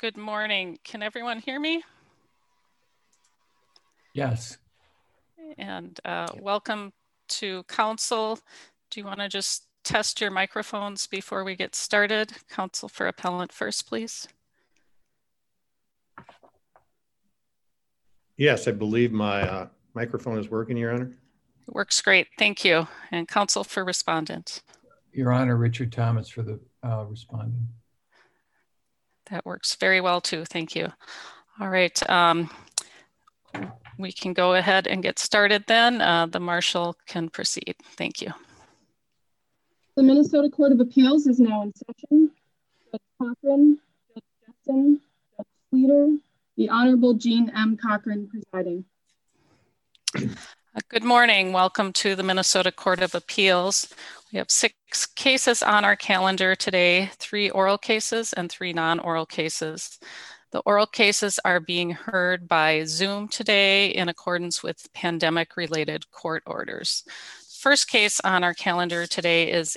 Good morning. Can everyone hear me? Yes. And welcome to council. Do you want to just test your microphones before we get started? Counsel for appellant first, please. Yes, I believe my microphone is working, Your Honor. It works great. Thank you. And counsel for respondent. Your Honor, Richard Thomas for the respondent. That works very well too. Thank you. All right. We can go ahead and get started then. The marshal can proceed. Thank you. The Minnesota Court of Appeals is now in session. Judge Cochran, Judge Jetson, Judge Sleeter, the Honorable Jean M. Cochran presiding. Good morning. Welcome to the Minnesota Court of Appeals. We have 6 cases on our calendar today, 3 oral cases and 3 non-oral cases. The oral cases are being heard by Zoom today in accordance with pandemic-related court orders. First case on our calendar today is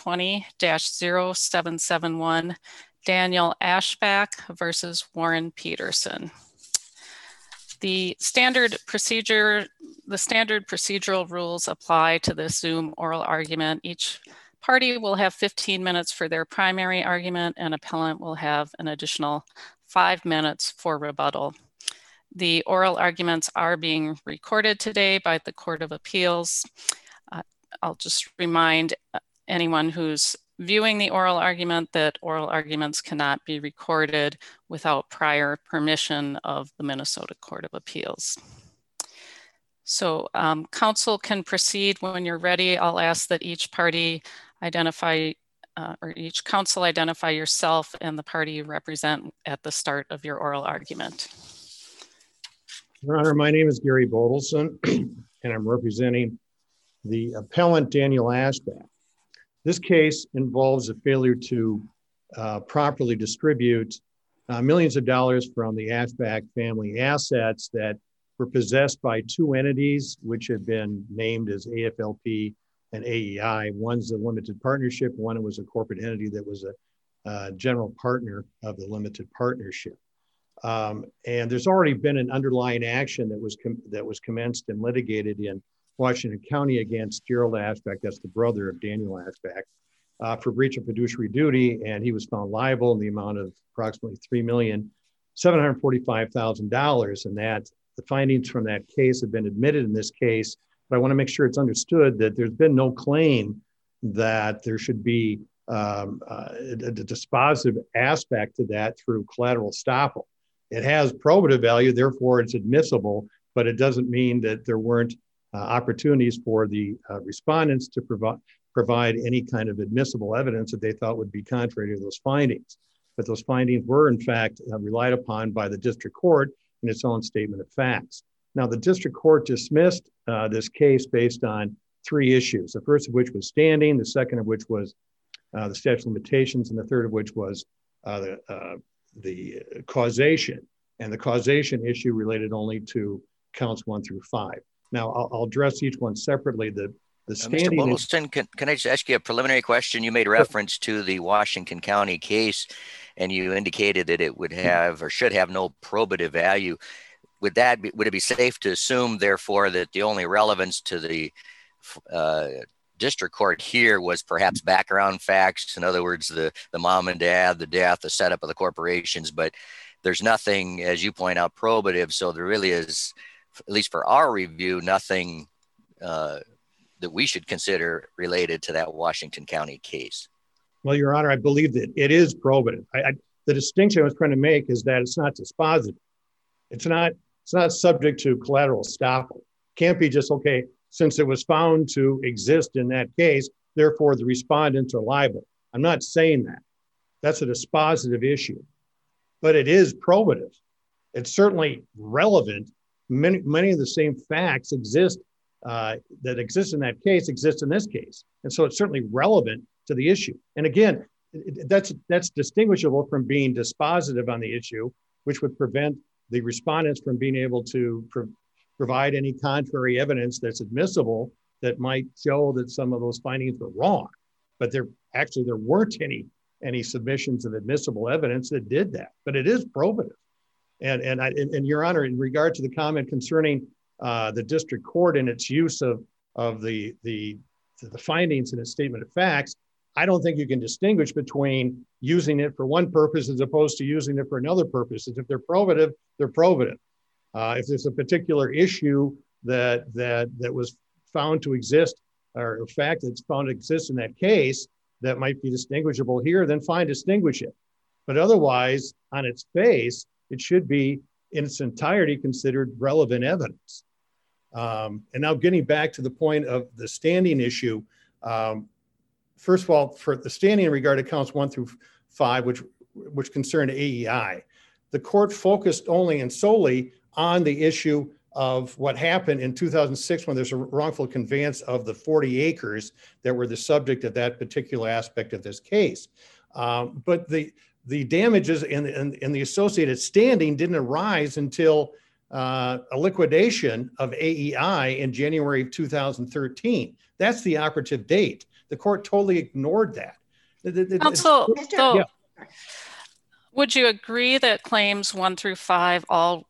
A20-0771, Daniel Ashback versus Warren Peterson. The standard procedural rules apply to this Zoom oral argument. Each party will have 15 minutes for their primary argument, and appellant will have an additional 5 minutes for rebuttal. The oral arguments are being recorded today by the Court of Appeals. I'll just remind anyone who's viewing the oral argument that oral arguments cannot be recorded without prior permission of the Minnesota Court of Appeals. So counsel can proceed when you're ready. I'll ask that each party identify or each counsel identify yourself and the party you represent at the start of your oral argument. Your Honor, my name is Gary Bodelson, and I'm representing the appellant Daniel Ashback. This case involves a failure to properly distribute millions of dollars from the Ashback family assets that were possessed by 2 entities, which have been named as AFLP and AEI. One's a limited partnership, one was a corporate entity that was a general partner of the limited partnership. And there's already been an underlying action that was commenced and litigated in Washington County against Gerald Ashback, that's the brother of Daniel Ashback, for breach of fiduciary duty, and he was found liable in the amount of approximately $3,745,000, and that the findings from that case have been admitted in this case. But I want to make sure it's understood that there's been no claim that there should be a dispositive aspect to that through collateral estoppel. It has probative value, therefore it's admissible, but it doesn't mean that there weren't opportunities for the respondents to provide any kind of admissible evidence that they thought would be contrary to those findings. But those findings were in fact relied upon by the district court in its own statement of facts. Now, the district court dismissed this case based on 3 issues. The first of which was standing, the second of which was the statute of limitations, and the third of which was the causation. And the causation issue related only to counts 1 through 5. Now, I'll address each one separately. The standing. Mr. Bodelson, can I just ask you a preliminary question? You made reference to the Washington County case, and you indicated that it would have or should have no probative value. Would it be safe to assume, therefore, that the only relevance to the district court here was perhaps background facts? In other words, the mom and dad, the death, the setup of the corporations, but there's nothing, as you point out, probative. So there really is, at least for our review, nothing that we should consider related to that Washington County case. Well, Your Honor, I believe that it is probative. The distinction I was trying to make is that it's not dispositive. It's not subject to collateral estoppel. Can't be just, okay, since it was found to exist in that case, therefore the respondents are liable. I'm not saying that. That's a dispositive issue, but it is probative. It's certainly relevant. Many of the same facts exist that exist in that case exist in this case. And so it's certainly relevant to the issue. And again, that's distinguishable from being dispositive on the issue, which would prevent the respondents from being able to provide any contrary evidence that's admissible that might show that some of those findings were wrong. But there weren't any any submissions of admissible evidence that did that, but it is probative. And Your Honor, in regard to the comment concerning the district court and its use of the findings in its statement of facts, I don't think you can distinguish between using it for one purpose as opposed to using it for another purpose. If they're probative, they're probative. If there's a particular issue that was found to exist, or a fact that's found to exist in that case that might be distinguishable here, then fine, distinguish it. But otherwise, on its face, it should be in its entirety considered relevant evidence. And now getting back to the point of the standing issue, first of all, for the standing in regard to counts 1 through 5, which concerned AEI, the court focused only and solely on the issue of what happened in 2006 when there's a wrongful conveyance of the 40 acres that were the subject of that particular aspect of this case. But the damages and the associated standing didn't arise until a liquidation of AEI in January of 2013. That's the operative date. The court totally ignored that. Counsel, yeah. Would you agree that claims 1 through 5,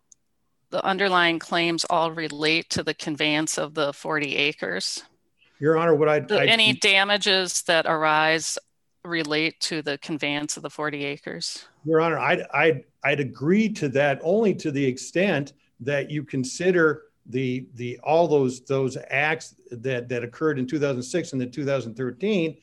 the underlying claims all relate to the conveyance of the 40 acres? Your Honor, any damages that arise relate to the conveyance of the 40 acres? Your Honor, I'd agree to that only to the extent that you consider all those acts that occurred in 2006 and then 2013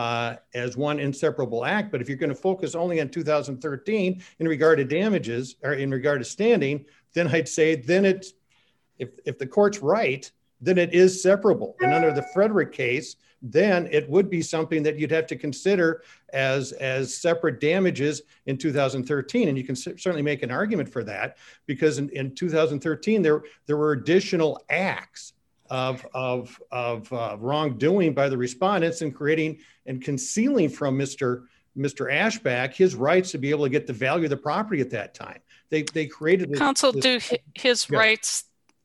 as one inseparable act. But if you're going to focus only on 2013 in regard to damages or in regard to standing, then I'd say then if the court's right, then it is separable. And under the Frederick case, then it would be something that you'd have to consider as separate damages in 2013. And you can certainly make an argument for that, because in 2013, there were additional acts of wrongdoing by the respondents in creating and concealing from Mr. Ashback his rights to be able to get the value of the property at that time. They created Counsel, do his rights,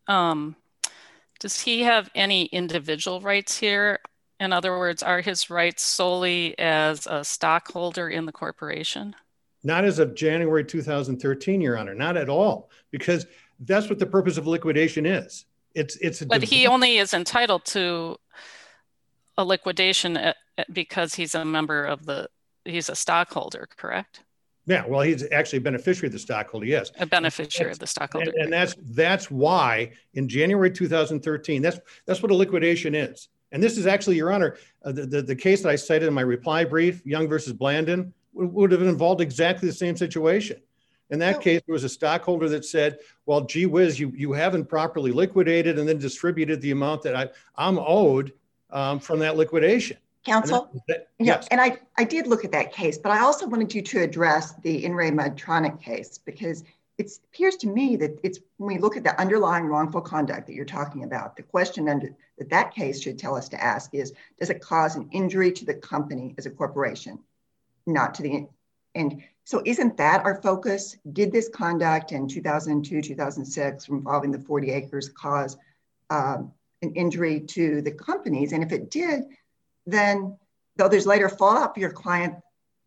does he have any individual rights here? In other words, are his rights solely as a stockholder in the corporation? Not as of January 2013, Your Honor, not at all, because that's what the purpose of liquidation is. But he only is entitled to a liquidation because he's a member of he's a stockholder, correct? Yeah, well, he's actually a beneficiary of the stockholder, yes. A beneficiary of the stockholder. And that's why in January 2013, that's what a liquidation is. And this is actually, Your Honor, the case that I cited in my reply brief, Young versus Blandon, would have involved exactly the same situation. In that case, there was a stockholder that said, well, gee whiz, you haven't properly liquidated and then distributed the amount that I'm owed from that liquidation. Counsel? Yes. And I did look at that case, but I also wanted you to address the In re Medtronic case, because it appears to me that when we look at the underlying wrongful conduct that you're talking about, the question that case should tell us to ask is, does it cause an injury to the company as a corporation, not to the, and so isn't that our focus? Did this conduct in 2002, 2006 involving the 40 acres cause an injury to the companies? And if it did, then though there's later fallout for your client,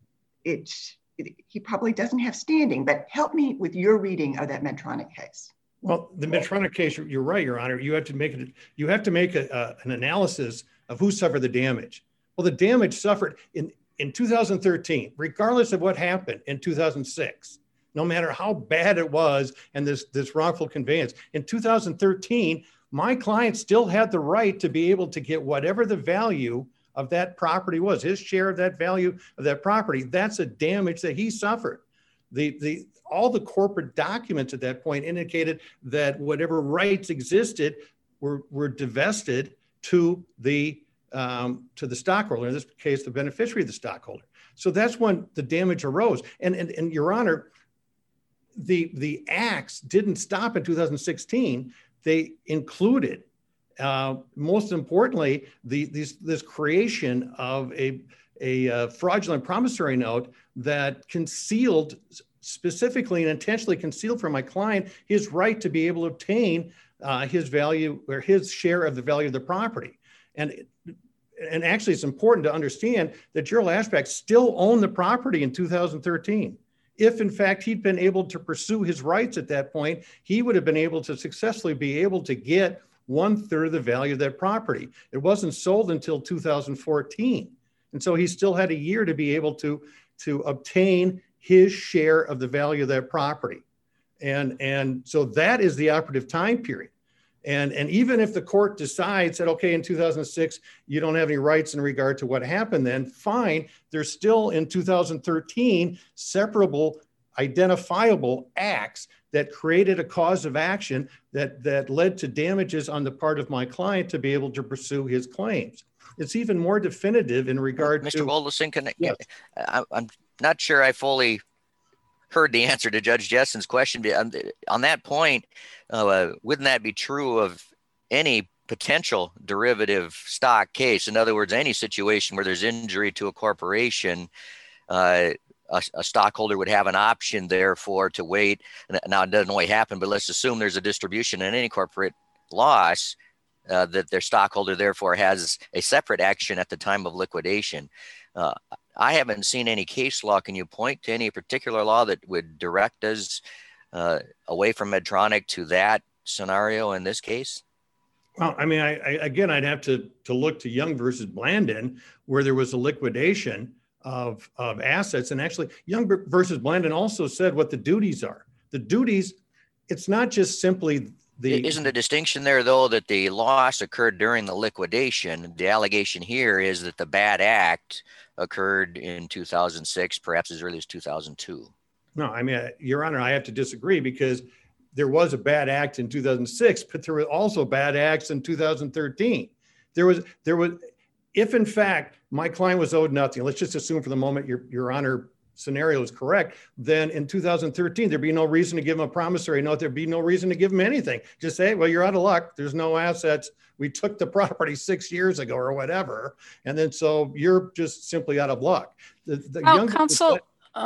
he probably doesn't have standing. But help me with your reading of that Medtronic case. Well, the Medtronic case, you're right, Your Honor. You have to make an analysis of who suffered the damage. Well, the damage suffered in 2013, regardless of what happened in 2006, no matter how bad it was and this wrongful conveyance. In 2013, my client still had the right to be able to get whatever the value of that property was, his share of that value of that property. That's a damage that he suffered. All the corporate documents at that point indicated that whatever rights existed were divested to the stockholder, in this case, the beneficiary of the stockholder. So that's when the damage arose. And Your Honor, the acts didn't stop in 2016. They included, most importantly, this creation of a fraudulent promissory note that concealed, specifically and intentionally concealed from my client his right to be able to obtain his value or his share of the value of the property. And and actually it's important to understand that Gerald Ashback still owned the property in 2013. If in fact he'd been able to pursue his rights at that point, he would have been able to successfully be able to get 1/3 of the value of that property. It wasn't sold until 2014. And so he still had a year to be able to obtain his share of the value of that property. And so that is the operative time period. And even if the court decides that, okay, in 2006, you don't have any rights in regard to what happened then, fine, there's still in 2013, separable, identifiable acts that created a cause of action that led to damages on the part of my client to be able to pursue his claims. It's even more definitive in regard Mr. to- Golderson, Yes. I'm not sure I fully heard the answer to Judge Jessen's question. On that point, wouldn't that be true of any potential derivative stock case? In other words, any situation where there's injury to a corporation, a stockholder would have an option, therefore, to wait. Now, it doesn't always happen, but let's assume there's a distribution in any corporate loss, that their stockholder, therefore, has a separate action at the time of liquidation. I haven't seen any case law. Can you point to any particular law that would direct us away from Medtronic to that scenario in this case? Well, I mean, I'd have to look to Young versus Blandon, where there was a liquidation of assets. And actually, Young versus Blandon also said what the duties are. The duties, it's not just simply the... Isn't the distinction there, though, that the loss occurred during the liquidation? The allegation here is that the bad act occurred in 2006, perhaps as early as 2002. No, I mean, Your Honor, I have to disagree, because there was a bad act in 2006, but there were also bad acts in 2013. There was, if in fact my client was owed nothing, let's just assume for the moment Your Honor scenario is correct, then in 2013, there'd be no reason to give him a promissory note. There'd be no reason to give him anything. Just say, well, you're out of luck. There's no assets. We took the property 6 years ago or whatever. And then so you're just simply out of luck. Counsel,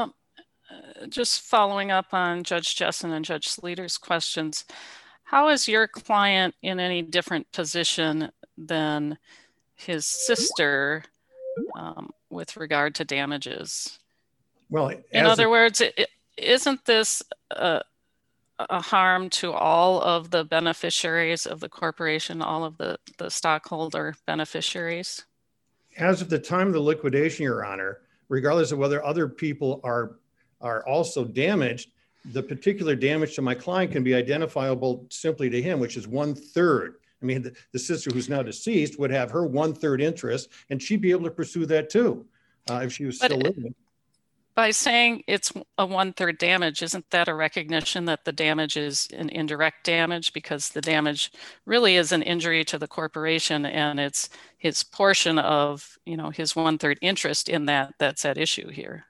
just following up on Judge Jessen and Judge Sleeter's questions, how is your client in any different position than his sister with regard to damages? Well, in other words, isn't this a harm to all of the beneficiaries of the corporation, all of the stockholder beneficiaries? As of the time of the liquidation, Your Honor, regardless of whether other people are also damaged, the particular damage to my client can be identifiable simply to him, which is 1/3. I mean, the sister who's now deceased would have her 1/3 interest, and she'd be able to pursue that too if she was still living. By saying it's a 1/3 damage, isn't that a recognition that the damage is an indirect damage, because the damage really is an injury to the corporation, and it's his portion of, his 1/3 interest in that's at issue here?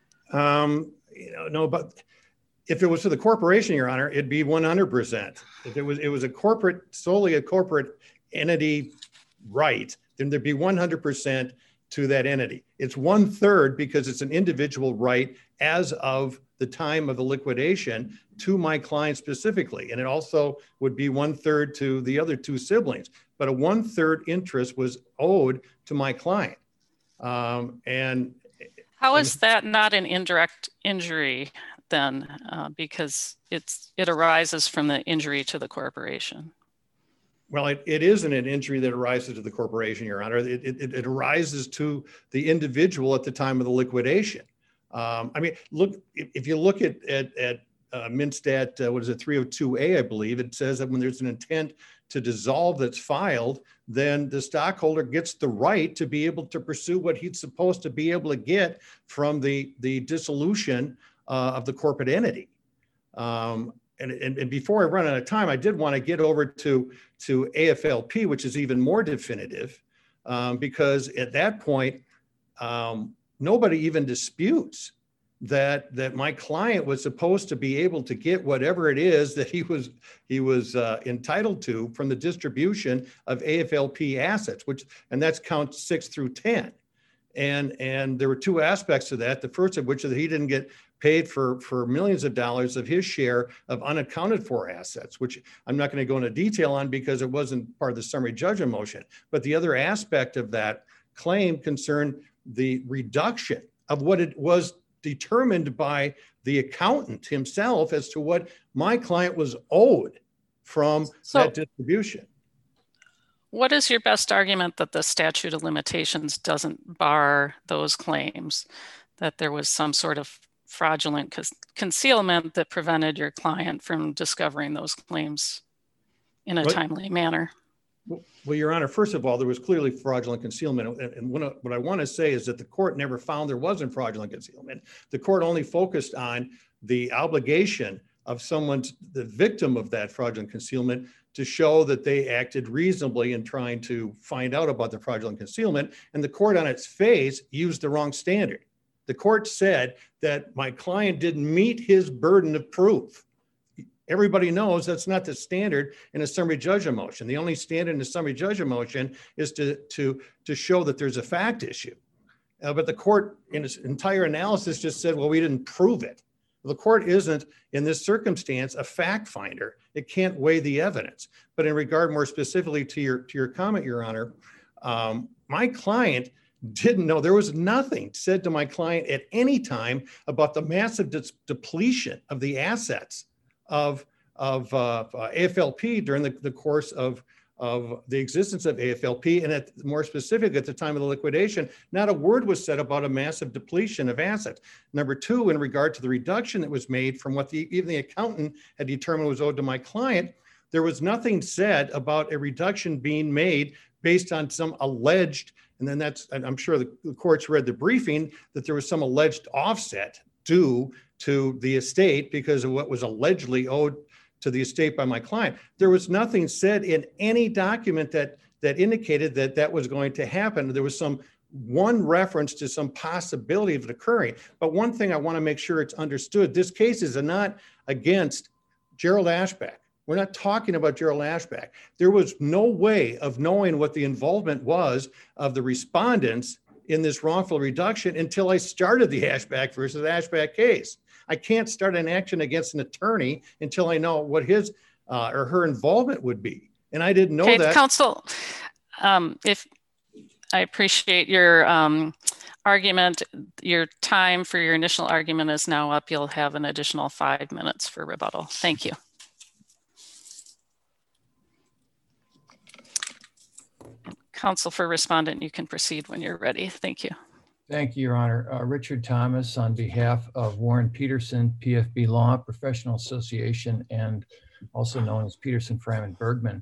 No, but if it was to the corporation, Your Honor, it'd be 100%. If it was solely a corporate entity right, then there'd be 100% to that entity. It's 1/3 because it's an individual right as of the time of the liquidation to my client specifically. And it also would be 1/3 to the other two siblings, but a 1/3 interest was owed to my client. And how is that not an indirect injury then? Because it arises from the injury to the corporation. Well, it isn't an injury that arises to the corporation, Your Honor. It arises to the individual at the time of the liquidation. I mean, look, if you look at Minstat, 302A, I believe, it says that when there's an intent to dissolve that's filed, then the stockholder gets the right to be able to pursue what he's supposed to be able to get from the dissolution of the corporate entity. And before I run out of time, I did want to get over to AFLP, which is even more definitive, because at that point, nobody even disputes that my client was supposed to be able to get whatever it is that he was entitled to from the distribution of AFLP assets, and that's count 6 through 10. And there were two aspects to that. The first of which is that he didn't get paid for millions of dollars of his share of unaccounted for assets, which I'm not going to go into detail on because it wasn't part of the summary judgment motion. But the other aspect of that claim concerned the reduction of what it was determined by the accountant himself as to what my client was owed from that distribution. What is your best argument that the statute of limitations doesn't bar those claims, that there was some sort of fraudulent concealment that prevented your client from discovering those claims in a timely manner? Well, Your Honor, first of all, there was clearly fraudulent concealment. And what I want to say is that the court never found there wasn't fraudulent concealment. The court only focused on the obligation of the victim of that fraudulent concealment to show that they acted reasonably in trying to find out about the fraudulent concealment. And the court on its face used the wrong standard. The court said that my client didn't meet his burden of proof. Everybody knows that's not the standard in a summary judgment motion. The only standard in a summary judgment motion is to show that there's a fact issue. But the court in its entire analysis just said, well, we didn't prove it. The court isn't, in this circumstance, a fact finder. It can't weigh the evidence. But in regard more specifically to your comment, Your Honor, my client didn't know. There was nothing said to my client at any time about the massive depletion of the assets of AFLP during the course of the existence of AFLP, and more specific, at the time of the liquidation, not a word was said about a massive depletion of assets. Number two, in regard to the reduction that was made from what even the accountant had determined was owed to my client, there was nothing said about a reduction being made based on some alleged, and I'm sure the courts read the briefing, that there was some alleged offset due to the estate because of what was allegedly owed to the estate by my client. There was nothing said in any document that indicated that was going to happen. There was one reference to some possibility of it occurring. But one thing I want to make sure it's understood, this case is not against Gerald Ashback. We're not talking about Gerald Ashback. There was no way of knowing what the involvement was of the respondents in this wrongful reduction until I started the Ashback versus Ashback case. I can't start an action against an attorney until I know what his or her involvement would be. And I didn't know that. Counsel, if I appreciate your argument, your time for your initial argument is now up. You'll have an additional 5 minutes for rebuttal. Thank you. Counsel for respondent, you can proceed when you're ready. Thank you. Thank you, Your Honor. Richard Thomas on behalf of Warren Peterson, PFB Law Professional Association, and also known as Peterson, Fram, & Bergman.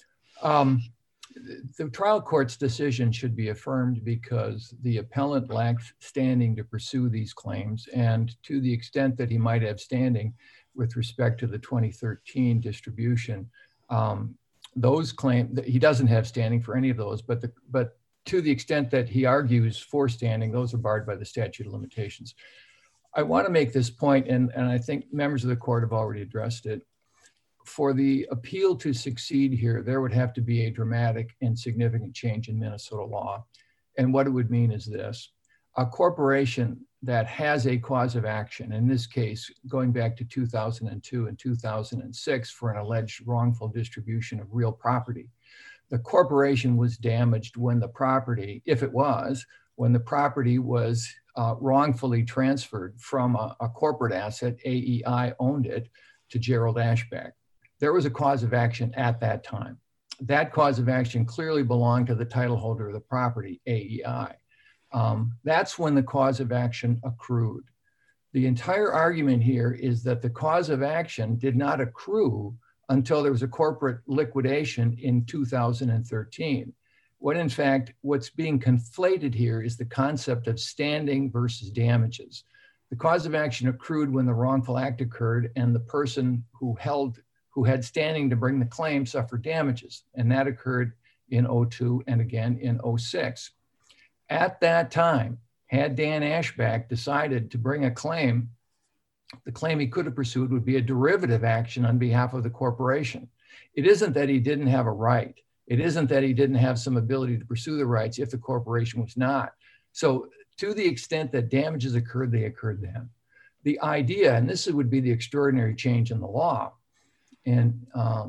The trial court's decision should be affirmed because the appellant lacks standing to pursue these claims, and to the extent that he might have standing with respect to the 2013 distribution, those claims that he doesn't have standing for any of those, but to the extent that he argues for standing, those are barred by the statute of limitations. I want to make this point, and I think members of the court have already addressed it. For the appeal to succeed here, there would have to be a dramatic and significant change in Minnesota law. And what it would mean is this: a corporation that has a cause of action, in this case, going back to 2002 and 2006 for an alleged wrongful distribution of real property, the corporation was damaged when the property, if it was, when the property was wrongfully transferred from a corporate asset, AEI owned it, to Gerald Ashback. There was a cause of action at that time. That cause of action clearly belonged to the title holder of the property, AEI. That's when the cause of action accrued. The entire argument here is that the cause of action did not accrue until there was a corporate liquidation in 2013. When in fact, what's being conflated here is the concept of standing versus damages. The cause of action accrued when the wrongful act occurred and the person who had standing to bring the claim suffered damages. And that occurred in 2002 and again in 2006. At that time, had Dan Ashback decided to bring a claim, the claim he could have pursued would be a derivative action on behalf of the corporation. It isn't that he didn't have a right. It isn't that he didn't have some ability to pursue the rights if the corporation was not So to the extent that damages occurred, they occurred then. The idea, and this would be the extraordinary change in the law, and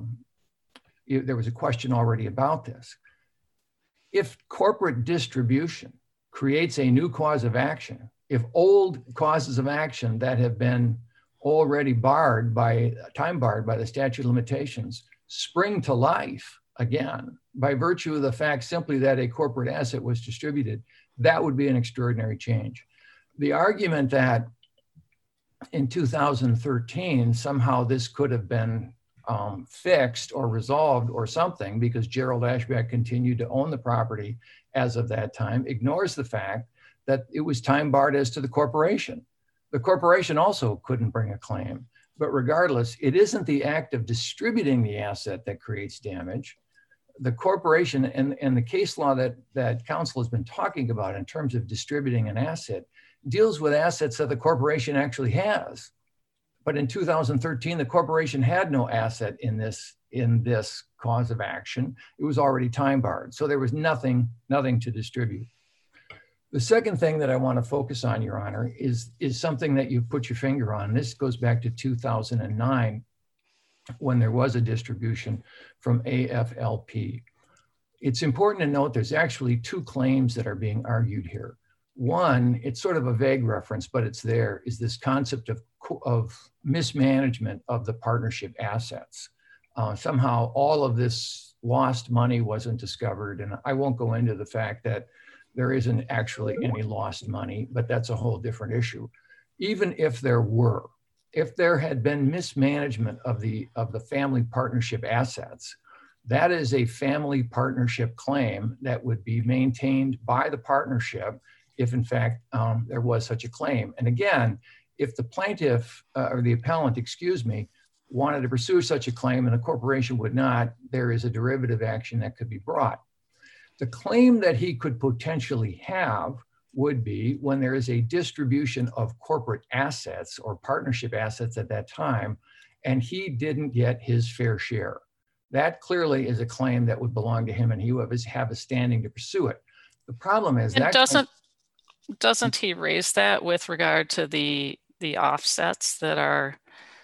there was a question already about this. If corporate distribution creates a new cause of action, if old causes of action that have been already time barred by the statute of limitations spring to life again by virtue of the fact simply that a corporate asset was distributed, that would be an extraordinary change. The argument that in 2013, somehow this could have been fixed or resolved or something because Gerald Ashbeck continued to own the property as of that time ignores the fact that it was time barred as to the corporation. The corporation also couldn't bring a claim, but regardless, it isn't the act of distributing the asset that creates damage. The corporation and the case law that counsel has been talking about in terms of distributing an asset deals with assets that the corporation actually has. But in 2013, the corporation had no asset in this cause of action. It was already time barred. So there was nothing to distribute. The second thing that I want to focus on, Your Honor, is something that you put your finger on. This goes back to 2009 when there was a distribution from AFLP. It's important to note there's actually two claims that are being argued here. One, it's sort of a vague reference, but it's there, is this concept of mismanagement of the partnership assets. Somehow all of this lost money wasn't discovered. And I won't go into the fact that there isn't actually any lost money, but that's a whole different issue. Even if there were, if there had been mismanagement of the family partnership assets, that is a family partnership claim that would be maintained by the partnership if in fact there was such a claim. And again, if the plaintiff or the appellant, wanted to pursue such a claim and the corporation would not, there is a derivative action that could be brought. The claim that he could potentially have would be when there is a distribution of corporate assets or partnership assets at that time, and he didn't get his fair share. That clearly is a claim that would belong to him and he would have a standing to pursue it. The problem is that doesn't he raise that with regard to the offsets that are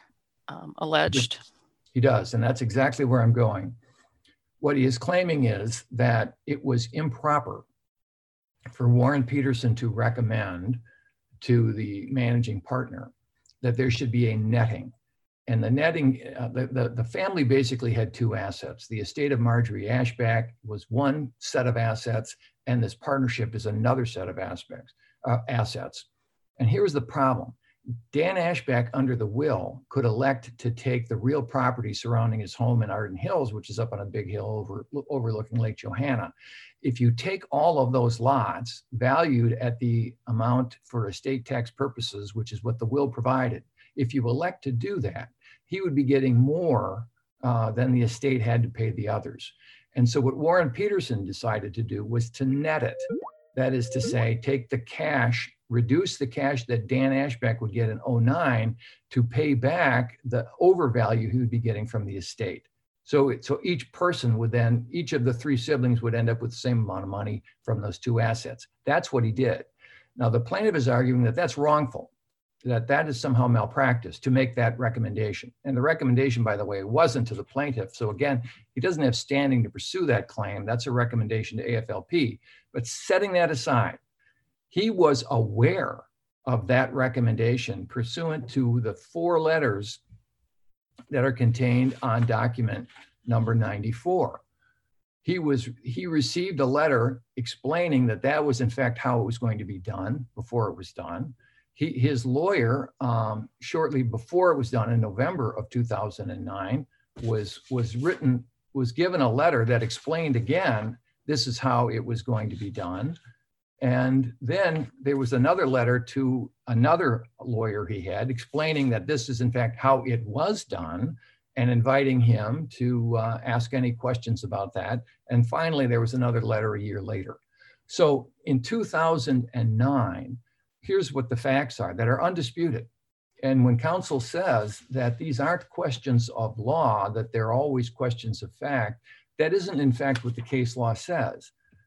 alleged? He does, and that's exactly where I'm going. What he is claiming is that it was improper for Warren Peterson to recommend to the managing partner that there should be a netting. And the netting, the family basically had two assets. The estate of Marjorie Ashbeck was one set of assets, and this partnership is another set of assets. And here's the problem. Dan Ashbeck, under the will, could elect to take the real property surrounding his home in Arden Hills, which is up on a big hill overlooking Lake Johanna. If you take all of those lots valued at the amount for estate tax purposes, which is what the will provided, if you elect to do that, he would be getting more than the estate had to pay the others. And so what Warren Peterson decided to do was to net it. That is to say, take the cash, reduce the cash that Dan Ashbeck would get in 2009 to pay back the overvalue he would be getting from the estate. So each person would then, each of the three siblings would end up with the same amount of money from those two assets. That's what he did. Now the plaintiff is arguing that that's wrongful, that is somehow malpractice to make that recommendation. And the recommendation, by the way, wasn't to the plaintiff. So again, he doesn't have standing to pursue that claim. That's a recommendation to AFLP. But setting that aside, he was aware of that recommendation pursuant to the 4 letters that are contained on document number 94. He received a letter explaining that that was in fact how it was going to be done before it was done. His lawyer, shortly before it was done in November of 2009, was given a letter that explained again, this is how it was going to be done. And then there was another letter to another lawyer he had explaining that this is in fact how it was done and inviting him to ask any questions about that. And finally, there was another letter a year later. So in 2009, here's what the facts are that are undisputed. And when counsel says that these aren't questions of law, that they're always questions of fact, that isn't in fact what the case law says.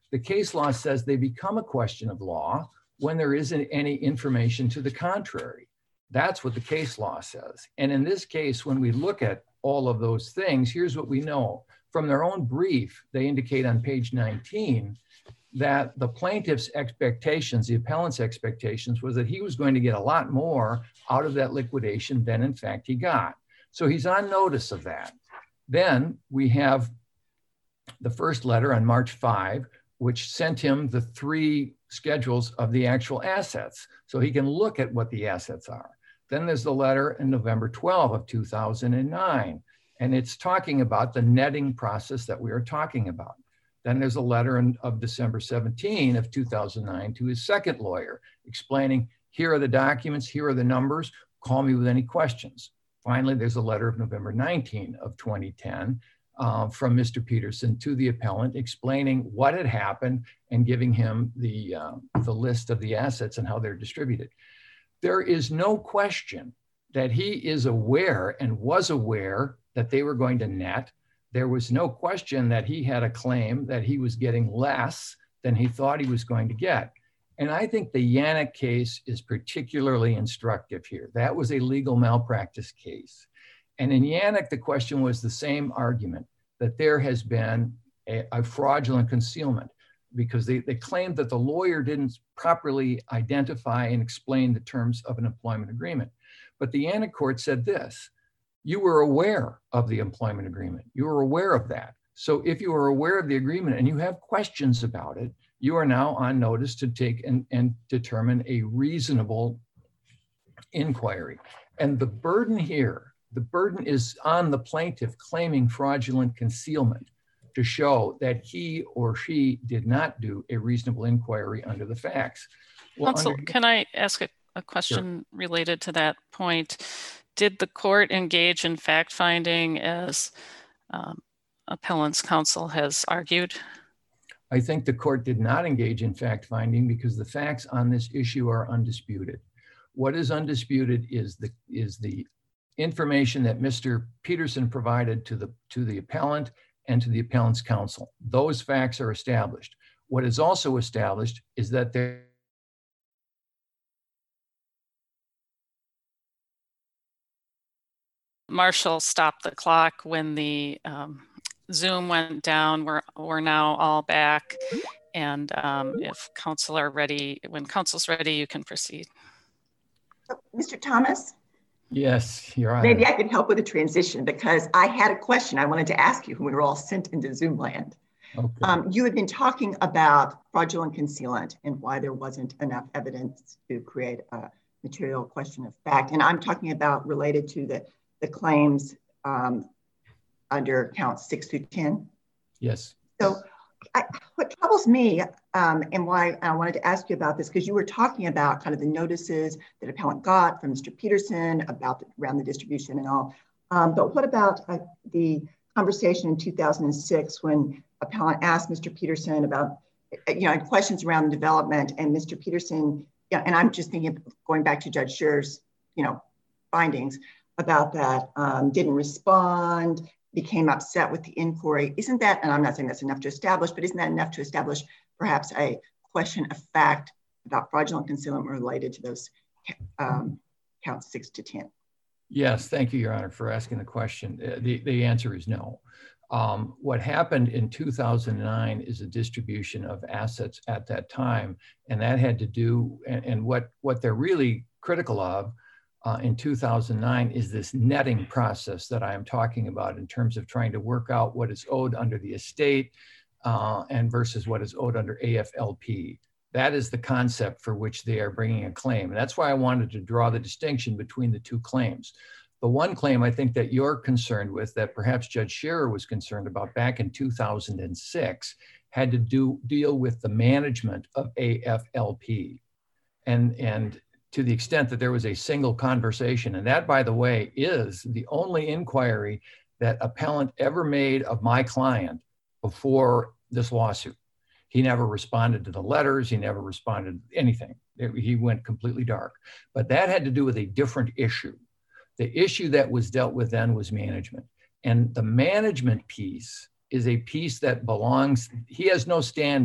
The case law says they become a question of law when there isn't any information to the contrary. That's what the case law says. And in this case, when we look at all of those things, here's what we know. From their own brief, they indicate on page 19 that the plaintiff's expectations, the appellant's expectations, was that he was going to get a lot more out of that liquidation than in fact he got. So he's on notice of that. Then we have the first letter on March 5, which sent him the 3 schedules of the actual assets, so he can look at what the assets are. Then there's the letter in November 12 of 2009, and it's talking about the netting process that we are talking about. Then there's a letter of December 17 of 2009 to his second lawyer explaining, here are the documents, here are the numbers, call me with any questions. Finally, there's a letter of November 19 of 2010 from Mr. Peterson to the appellant explaining what had happened and giving him the list of the assets and how they're distributed. There is no question that he is aware and was aware that they were going to net. There was no question that he had a claim that he was getting less than he thought he was going to get. And I think the Yannick case is particularly instructive here. That was a legal malpractice case. And in Yannick, the question was the same argument, that there has been a fraudulent concealment because they claimed that the lawyer didn't properly identify and explain the terms of an employment agreement. But the Yannick court said this: you were aware of the employment agreement. You were aware of that. So if you are aware of the agreement and you have questions about it, you are now on notice to take and determine a reasonable inquiry. And the burden here, the burden is on the plaintiff claiming fraudulent concealment to show that he or she did not do a reasonable inquiry under the facts. Well, Counsel, can I ask a question related to that point? Did the court engage in fact-finding as appellant's counsel has argued? I think the court did not engage in fact-finding because the facts on this issue are undisputed. What is undisputed is the information that Mr. Peterson provided to the appellant and to the appellant's counsel. Those facts are established. What is also established is that there Marshall stopped the clock when the Zoom went down. We're now all back. And if counsel are ready, when counsel's ready, you can proceed. Mr. Thomas? Yes, Your Honor. Maybe I can help with the transition because I had a question I wanted to ask you when we were all sent into Zoom land. Okay. You had been talking about fraudulent concealment and why there wasn't enough evidence to create a material question of fact. And I'm talking about related to the claims under counts 6 through 10. Yes. So what troubles me and why I wanted to ask you about this, because you were talking about kind of the notices that appellant got from Mr. Peterson about around the distribution and all. But what about the conversation in 2006 when appellant asked Mr. Peterson about, questions around development, and Mr. Peterson, and I'm just thinking, going back to Judge Scher's, findings about that, didn't respond, became upset with the inquiry. Isn't that, and I'm not saying that's enough to establish, but isn't that enough to establish perhaps a question of fact about fraudulent concealment related to those counts 6 to 10? Yes, thank you, Your Honor, for asking the question. The answer is no. What happened in 2009 is a distribution of assets at that time, and that had to do, and what they're really critical of in 2009 is this netting process that I am talking about in terms of trying to work out what is owed under the estate and versus what is owed under AFLP. That is the concept for which they are bringing a claim. And that's why I wanted to draw the distinction between the two claims. The one claim I think that you're concerned with, that perhaps Judge Scherer was concerned about back in 2006, had to deal with the management of AFLP. And to the extent that there was a single conversation, and that, by the way, is the only inquiry that appellant ever made of my client before this lawsuit. He never responded to the letters. He never responded to anything. He went completely dark. But that had to do with a different issue. The issue that was dealt with then was management. And the management piece is a piece that belongs, he has no standing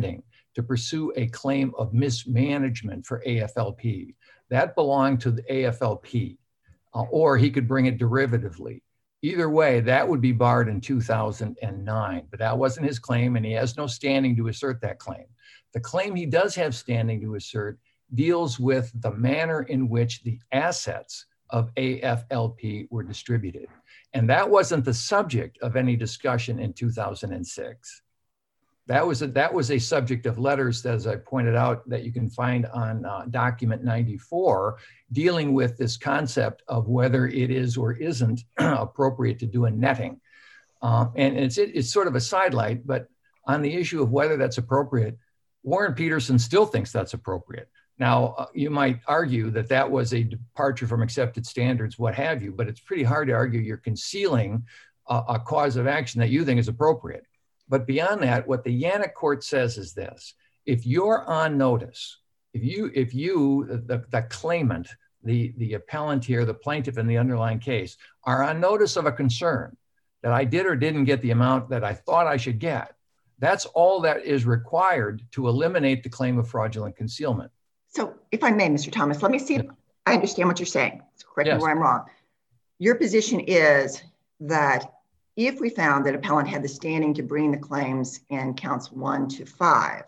to pursue a claim of mismanagement for AFLP. That belonged to the AFLP, or he could bring it derivatively. Either way, that would be barred in 2009, but that wasn't his claim, and he has no standing to assert that claim. The claim he does have standing to assert deals with the manner in which the assets of AFLP were distributed. And that wasn't the subject of any discussion in 2006. That was a subject of letters, as I pointed out, that you can find on document 94, dealing with this concept of whether it is or isn't appropriate to do a netting. And it's sort of a sidelight, but on the issue of whether that's appropriate, Warren Peterson still thinks that's appropriate. Now, you might argue that that was a departure from accepted standards, what have you, but it's pretty hard to argue you're concealing a cause of action that you think is appropriate. But beyond that, what the Yannick court says is this: if you're on notice, if you, the claimant, the appellant here, the plaintiff in the underlying case, are on notice of a concern that I did or didn't get the amount that I thought I should get, that's all that is required to eliminate the claim of fraudulent concealment. So if I may, Mr. Thomas, let me see if I understand what you're saying. So correct me where I'm wrong. Your position is that if we found that appellant had the standing to bring the claims in counts 1 to 5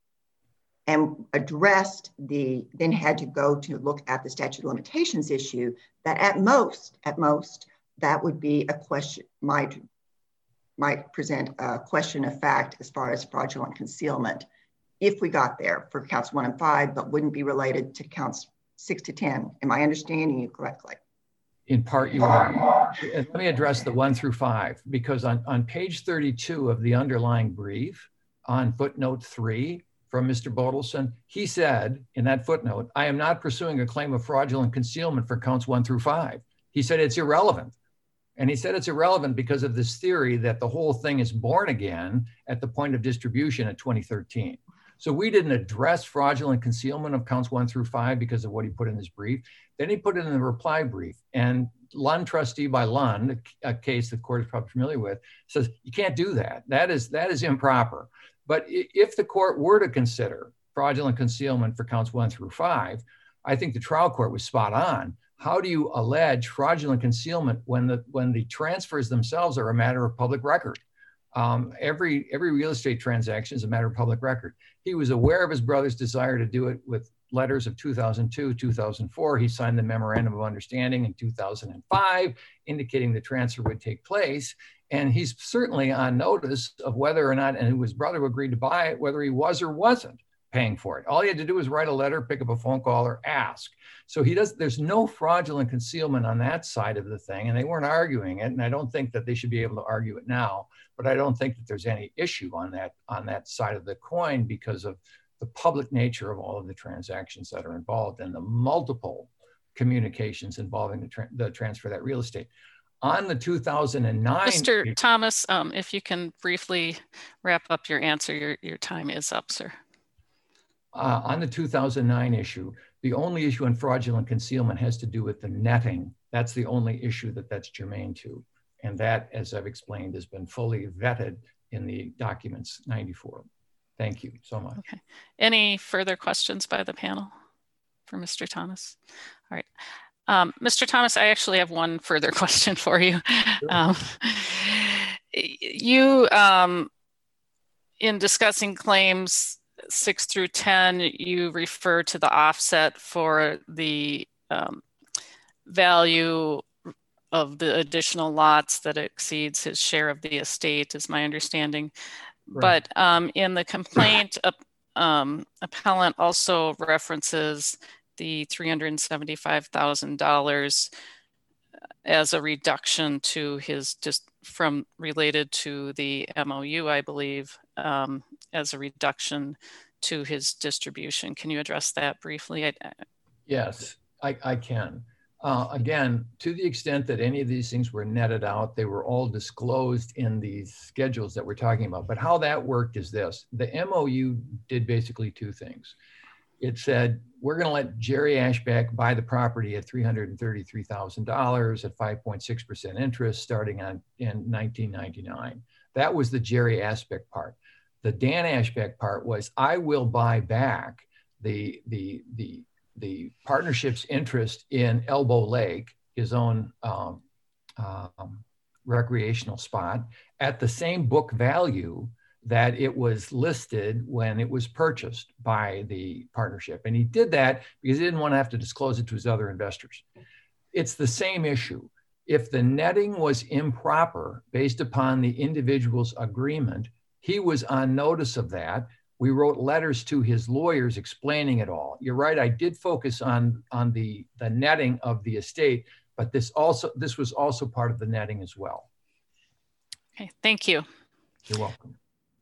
and addressed then had to go to look at the statute of limitations issue, that at most, that would be a question, might present a question of fact as far as fraudulent concealment if we got there for counts 1 and 5, but wouldn't be related to counts 6 to 10. Am I understanding you correctly? In part, you are. Let me address the 1 through 5, because on page 32 of the underlying brief, on footnote 3 from Mr. Bodelson, he said in that footnote, I am not pursuing a claim of fraudulent concealment for counts 1 through 5. He said it's irrelevant. And he said it's irrelevant because of this theory that the whole thing is born again at the point of distribution in 2013. So we didn't address fraudulent concealment of counts 1 through 5 because of what he put in his brief. Then he put it in the reply brief. And Lund trustee by Lund, a case the court is probably familiar with, says you can't do that. That is improper. But if the court were to consider fraudulent concealment for counts 1 through 5, I think the trial court was spot on. How do you allege fraudulent concealment when the transfers themselves are a matter of public record? Every real estate transaction is a matter of public record. He was aware of his brother's desire to do it with letters of 2002, 2004. He signed the memorandum of understanding in 2005, indicating the transfer would take place. And he's certainly on notice of whether or not, and his brother agreed to buy it, whether he was or wasn't paying for it. All he had to do was write a letter, pick up a phone call, or ask. So there's no fraudulent concealment on that side of the thing, and they weren't arguing it, and I don't think that they should be able to argue it now, but I don't think that there's any issue on that side of the coin because of the public nature of all of the transactions that are involved and the multiple communications involving the transfer of that real estate. On the 2009- Mr. Thomas, if you can briefly wrap up your answer, your time is up, sir. On the 2009 issue, the only issue on fraudulent concealment has to do with the netting. That's the only issue that's germane to. And that, as I've explained, has been fully vetted in the documents 94. Thank you so much. Okay. Any further questions by the panel for Mr. Thomas? All right. Mr. Thomas, I actually have one further question for you. Sure. In discussing claims 6 through 10, you refer to the offset for the value of the additional lots that exceeds his share of the estate, is my understanding. Right. But in the complaint, appellant also references the $375,000 as a reduction to his, just from related to the MOU, I believe, as a reduction to his distribution. Can you address that briefly? Yes, I can. Again, to the extent that any of these things were netted out, they were all disclosed in these schedules that we're talking about. But how that worked is this. The MOU did basically two things. It said, we're going to let Jerry Ashback buy the property at $333,000 at 5.6% interest starting in 1999. That was the Jerry Ashback part. The Dan Ashbeck part was, I will buy back the partnership's interest in Elbow Lake, his own recreational spot, at the same book value that it was listed when it was purchased by the partnership. And he did that because he didn't want to have to disclose it to his other investors. It's the same issue. If the netting was improper based upon the individual's agreement, he was on notice of that. We wrote letters to his lawyers explaining it all. You're right, I did focus on the netting of the estate, but this was also part of the netting as well. Okay, thank you. You're welcome.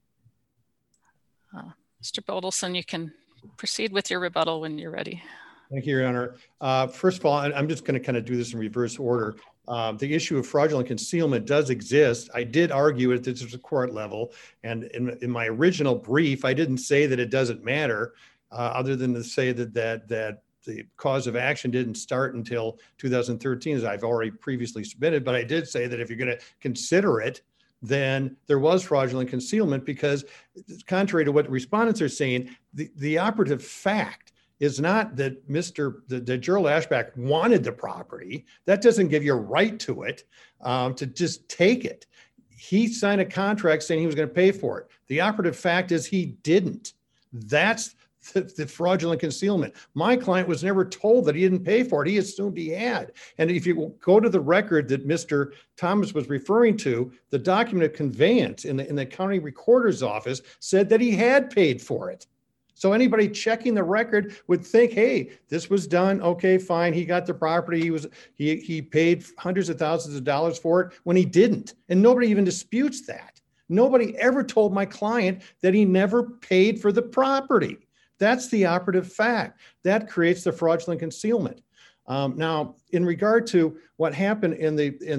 Mr. Bodelson, you can proceed with your rebuttal when you're ready. Thank you, Your Honor. First of all, I'm just going to kind of do this in reverse order. The issue of fraudulent concealment does exist. I did argue at the district court level, and in my original brief, I didn't say that it doesn't matter, other than to say that the cause of action didn't start until 2013, as I've already previously submitted. But I did say that if you're going to consider it, then there was fraudulent concealment, because contrary to what respondents are saying, the operative fact is not that Gerald Ashbeck wanted the property. That doesn't give you a right to it, to just take it. He signed a contract saying he was going to pay for it. The operative fact is he didn't. That's the fraudulent concealment. My client was never told that he didn't pay for it. He assumed he had. And if you go to the record that Mr. Thomas was referring to, the document of conveyance in the county recorder's office said that he had paid for it. So anybody checking the record would think, hey, this was done. Okay, fine. He got the property. He paid hundreds of thousands of dollars for it when he didn't. And nobody even disputes that. Nobody ever told my client that he never paid for the property. That's the operative fact. That creates the fraudulent concealment. Now, in regard to what happened in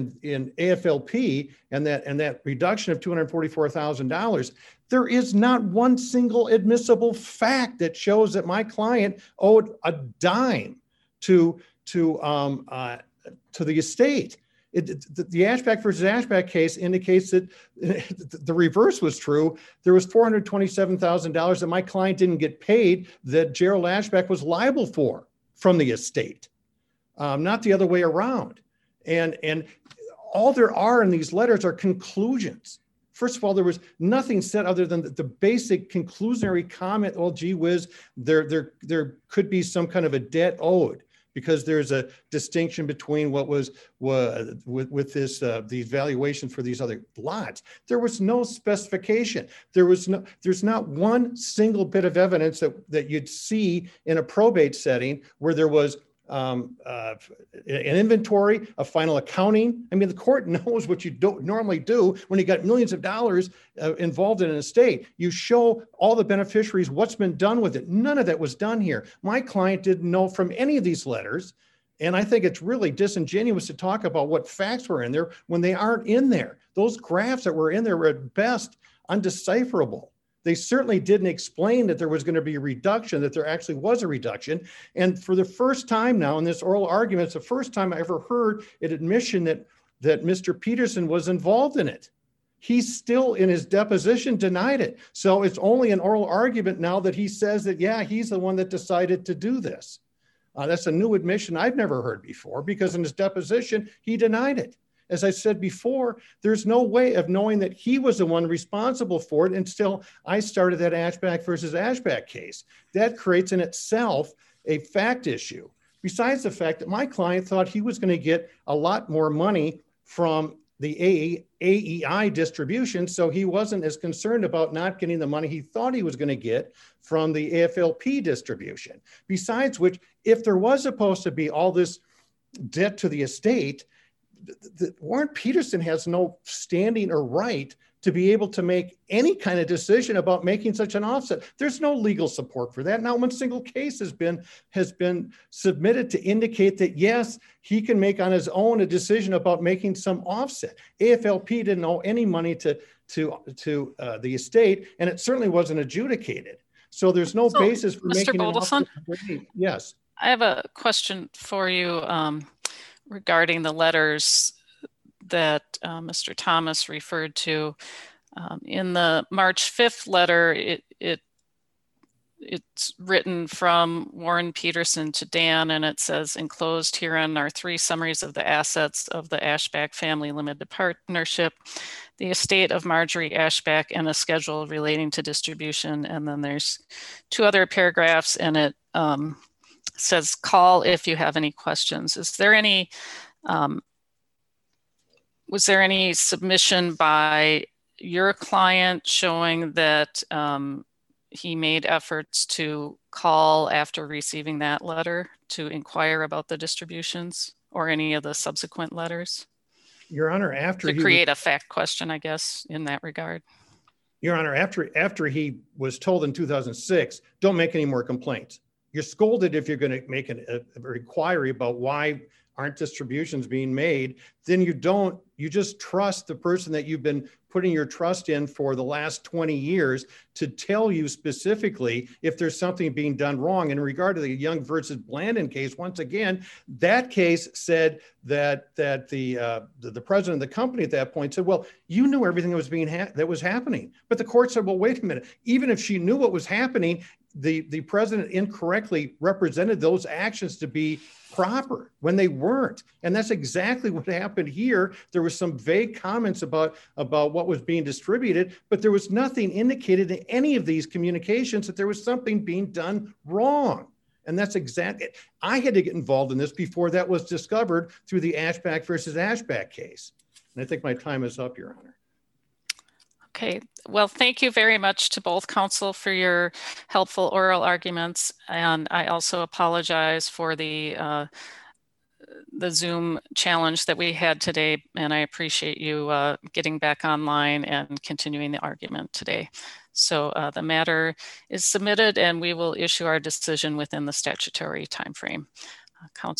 AFLP and that reduction of $244,000, there is not one single admissible fact that shows that my client owed a dime to the estate. The Ashbeck versus Ashbeck case indicates that the reverse was true. There was $427,000 that my client didn't get paid that Gerald Ashbeck was liable for from the estate, not the other way around. And all there are in these letters are conclusions. First of all, there was nothing said other than the basic conclusionary comment, well, gee whiz, there could be some kind of a debt owed, because there's a distinction between what was with these valuations for these other lots. There was no specification. There's not one single bit of evidence that you'd see in a probate setting where there was an inventory, a final accounting. I mean, the court knows what you don't normally do when you got millions of dollars involved in an estate. You show all the beneficiaries what's been done with it. None of that was done here. My client didn't know from any of these letters. And I think it's really disingenuous to talk about what facts were in there when they aren't in there. Those graphs that were in there were at best undecipherable. They certainly didn't explain that there was going to be a reduction, that there actually was a reduction. And for the first time now in this oral argument, it's the first time I ever heard an admission that Mr. Peterson was involved in it. He's still in his deposition denied it. So it's only an oral argument now that he says that, yeah, he's the one that decided to do this. That's a new admission I've never heard before, because in his deposition, he denied it. As I said before, there's no way of knowing that he was the one responsible for it until I started that Ashbeck versus Ashbeck case. That creates in itself a fact issue. Besides the fact that my client thought he was going to get a lot more money from the AEI distribution, so he wasn't as concerned about not getting the money he thought he was going to get from the AFLP distribution. Besides which, if there was supposed to be all this debt to the estate, Warren Peterson has no standing or right to be able to make any kind of decision about making such an offset. There's no legal support for that. Not one single case has been submitted to indicate that, yes, he can make on his own a decision about making some offset. AFLP didn't owe any money to the estate, and it certainly wasn't adjudicated. So there's no basis for Mr. making Bodelson? an offset. Yes. I have a question for you regarding the letters that Mr. Thomas referred to. In the March 5th letter, it's written from Warren Peterson to Dan, and it says, enclosed herein are 3 summaries of the assets of the Ashback Family Limited Partnership, the estate of Marjorie Ashback, and a schedule relating to distribution. And then there's 2 other paragraphs, and it says, call if you have any questions. Is there any, was there any submission by your client showing that he made efforts to call after receiving that letter to inquire about the distributions or any of the subsequent letters? Your Honor, after to create a fact question, I guess, in that regard. Your Honor, after he was told in 2006, don't make any more complaints. You're scolded if you're going to make a inquiry about why aren't distributions being made. Then you just trust the person that you've been putting your trust in for the last 20 years to tell you specifically if there's something being done wrong. In regard to the Young versus Blandon case, once again, that case said that the president of the company at that point said, well, you knew everything that was that was happening. But the court said, well, wait a minute, even if she knew what was happening, the president incorrectly represented those actions to be proper when they weren't. And that's exactly what happened here. There were some vague comments about what was being distributed, but there was nothing indicated in any of these communications that there was something being done wrong. And that's exactly, I had to get involved in this before that was discovered through the Ashback versus Ashback case. And I think my time is up, Your Honor. Okay, well, thank you very much to both counsel for your helpful oral arguments. And I also apologize for the Zoom challenge that we had today. And I appreciate you getting back online and continuing the argument today. So the matter is submitted and we will issue our decision within the statutory timeframe. Counsel.